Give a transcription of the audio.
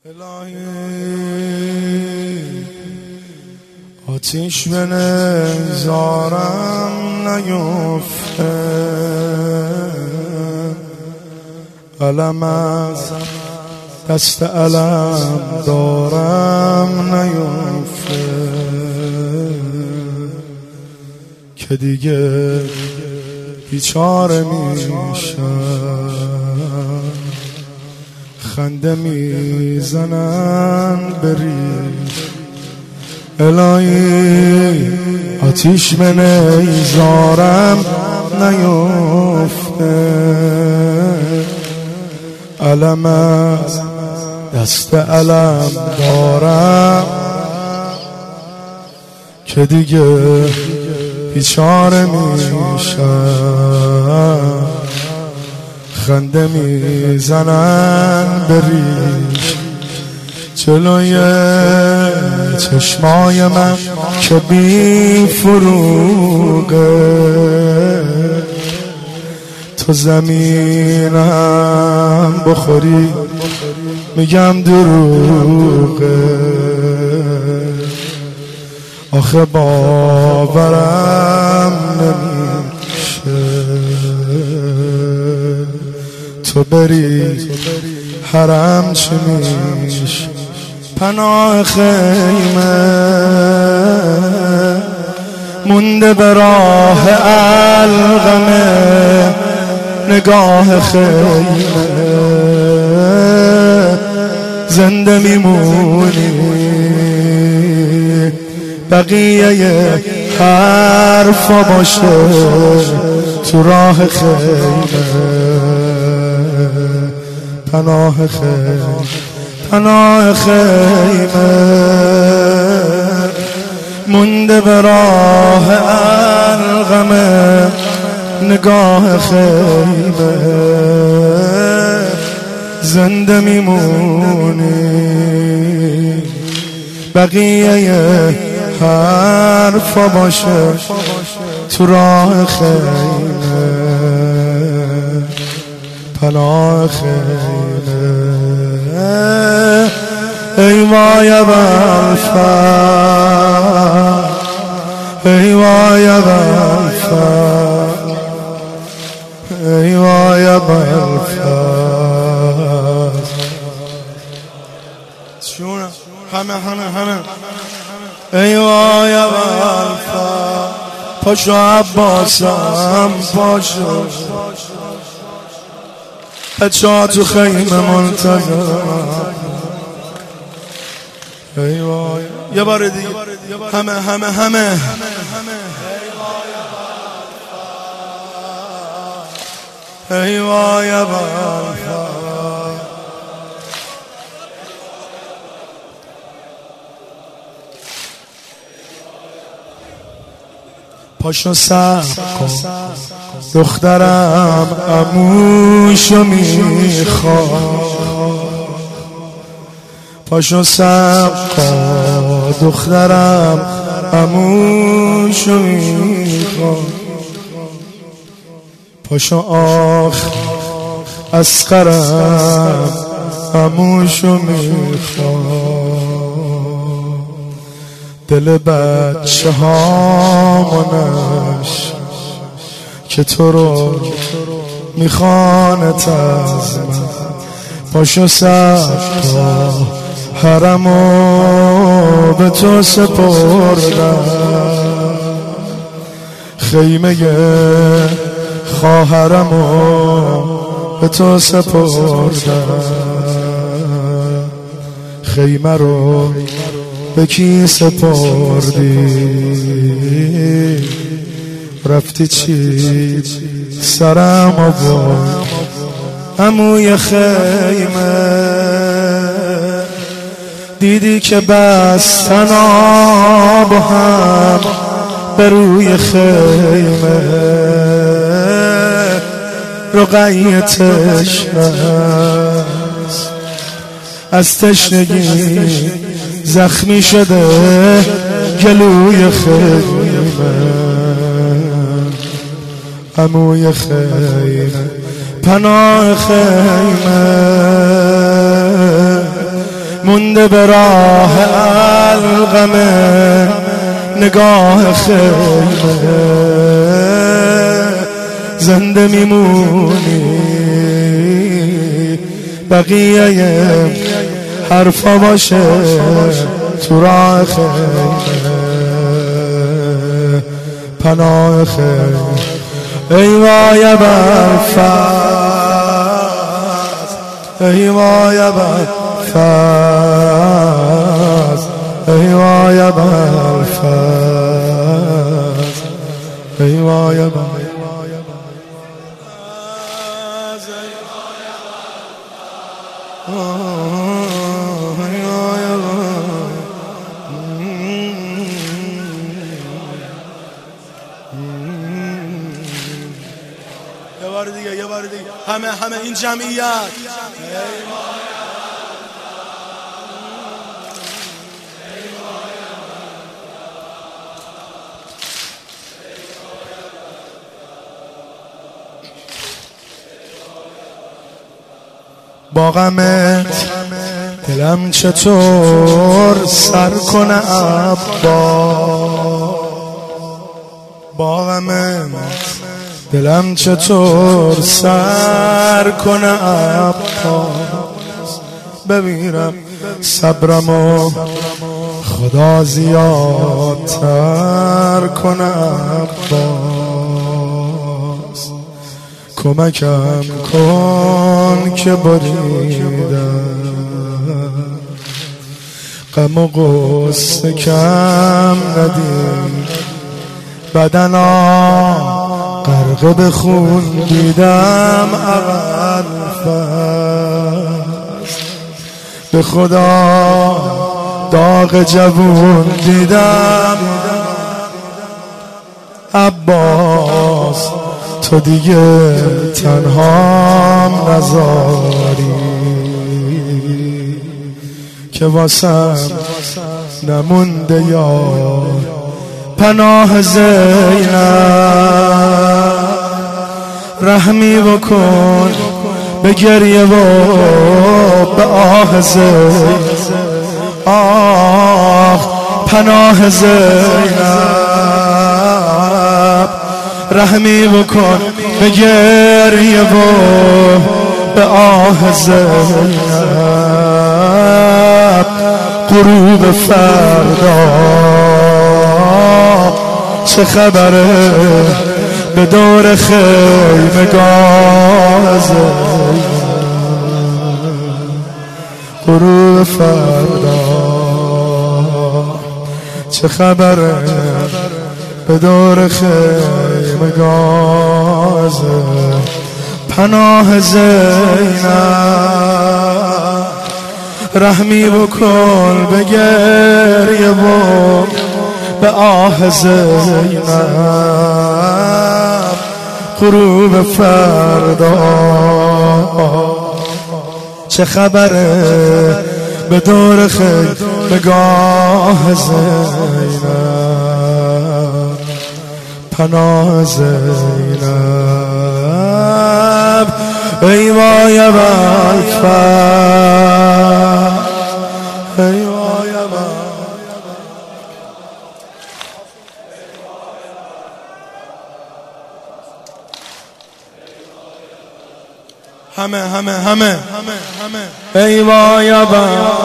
الهی آتیش به نظارم نیفته، علم از دست علم دارم نیفته که دیگه بیچاره میشم، خنده میزنن بریش. الهی آتیش به نیزارم نیفته، علم از دست علم دارم که دیگه بیچاره میشم، خنده میزنن بریش. جلوی چشمای من که بی فروغه، تو زمینم بخوری میگم دروغه، آخه باورم نمیشه تو بری حرم چی میشه. پناه خیمه مونده به راه الغمه، نگاه خیمه زنده میمونی، بقیه حرفا باشه تو راه خیمه. پناه خیمه پناه خیمه مونده به راه الغمه، نگاه خیمه زنده میمونی، بقیه حرفا باشه تو راه خیمه. پناه خیمه ای وای ابوالفضل، ای وای ابوالفضل، ای وای ابوالفضل. چونه همه ای وای ابوالفضل، پاشو عباسم پاشو، بچه‌ها تو خیمه منتظر. ای وای یه بار دیگه همه ای وای ابوالفضل. پاشو صبر کن دخترم عموشو میخواد، پاشو صبر کن دخترم عموشو میخواد، پاشو آخ اصغرم عموشو میخواد، دل بچه هامونش که تو رو میخوانت از من. پاشو سبتا حرمو به تو سپردم، خیمه خواهرمو به تو سپردم، خیمه رو به کی سپردی؟ رفتی چی سرم آورد عموی خیمه، دیدی که بستن آب هم به روی خیمه، رقیه تشنه از تشنگی زخمی شده گلوی خیمه، عموی خیمه پناه خیمه مونده به راه القمه نگاه خیمه، زنده میمونی بقیه حرفا باشه تو راه خیمه، پناه خیمه. ای وای برفض، ای وای برفض، ای وای برفض، ای وای برفض. یه بار دیگه همه این جمعیت. با غمت دلم چطور سر کنه عبا، با غمت دلم چطور سر کنه عبا، ببینم صبرمو خدا زیادتر کنه عباس، کمکم کن که بریدم غم و غصه کم ندیم، بدنا غرق به خون دیدم اول فست، به خدا داغ جوون دیدم عباس، تو دیگه تنهام نذاری که واسم نمونده یار، پناه زینب رحمی بکن به گریه و به آه زینب، آه پناه زینب رحمی بکن به گریه و به آه زینب، غروب فردا چه خبره به دور خیمگاه زینب، غروب فردا چه خبره به دور خیمگاه زینب، پناه زینب رحمی بکن به گریه و به آه زینب، غروب فردا چه خبره به دور خیمگاه زینب، پناه زینب. ای وای برفض، ای وای همه ای وای برفض،